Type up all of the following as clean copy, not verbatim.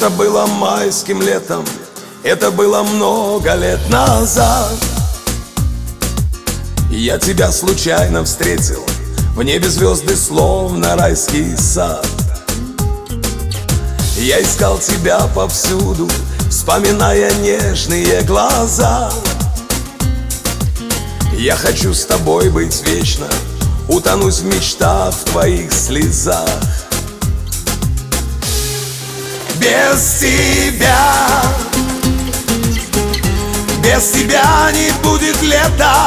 Это было майским летом, это было много лет назад. Я тебя случайно встретил, в небе звезды, словно райский сад. Я искал тебя повсюду, вспоминая нежные глаза. Я хочу с тобой быть вечно, утонуть в мечтах, в твоих слезах. Без тебя не будет лета.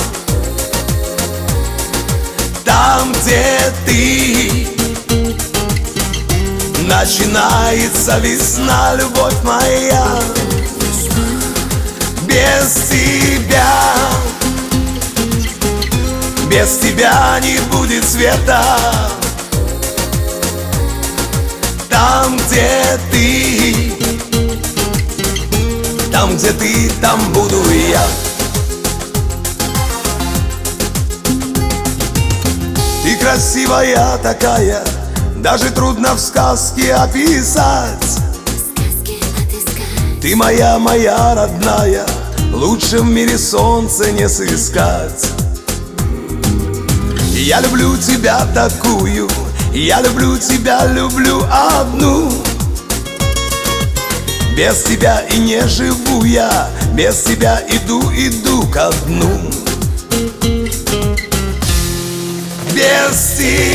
Там, где ты, начинается весна, любовь моя. Без тебя не будет света. Там, где ты, там буду и я. Ты красивая такая, даже трудно в сказке описать. Ты моя родная, лучше в мире солнца не сыскать. Я люблю тебя такую, я люблю тебя, люблю одну. Без тебя и не живу я, без тебя иду ко дну. Без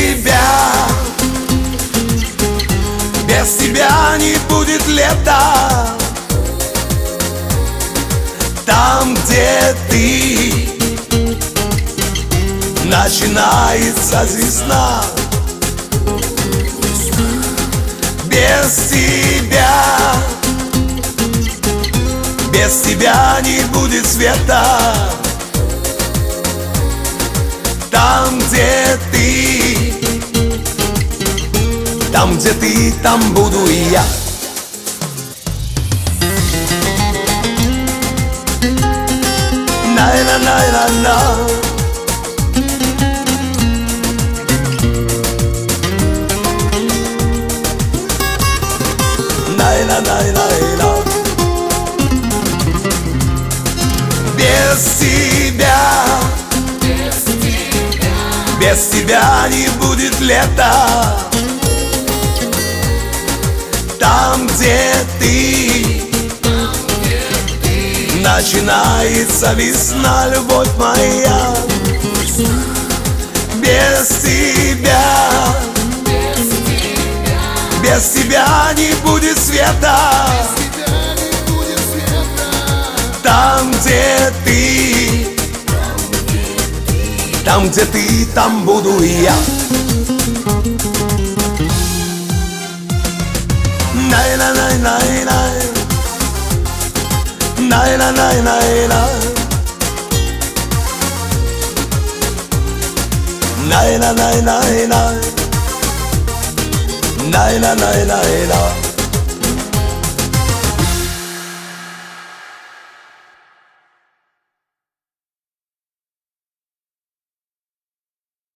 тебя не будет лета. Там, где ты, начинается весна. Без тебя не будет света. Там, где ты, там буду и я. На-на-на-на-на. На-на-на-на-на. Без тебя не будет лета. Там, где ты, начинается весна, любовь моя. Без тебя не будет света. Там, где ты, там буду и я. Най-на-най-най-най. Най-на-най-най-най. Най-на-най-най-най. Най-на-най-най-най.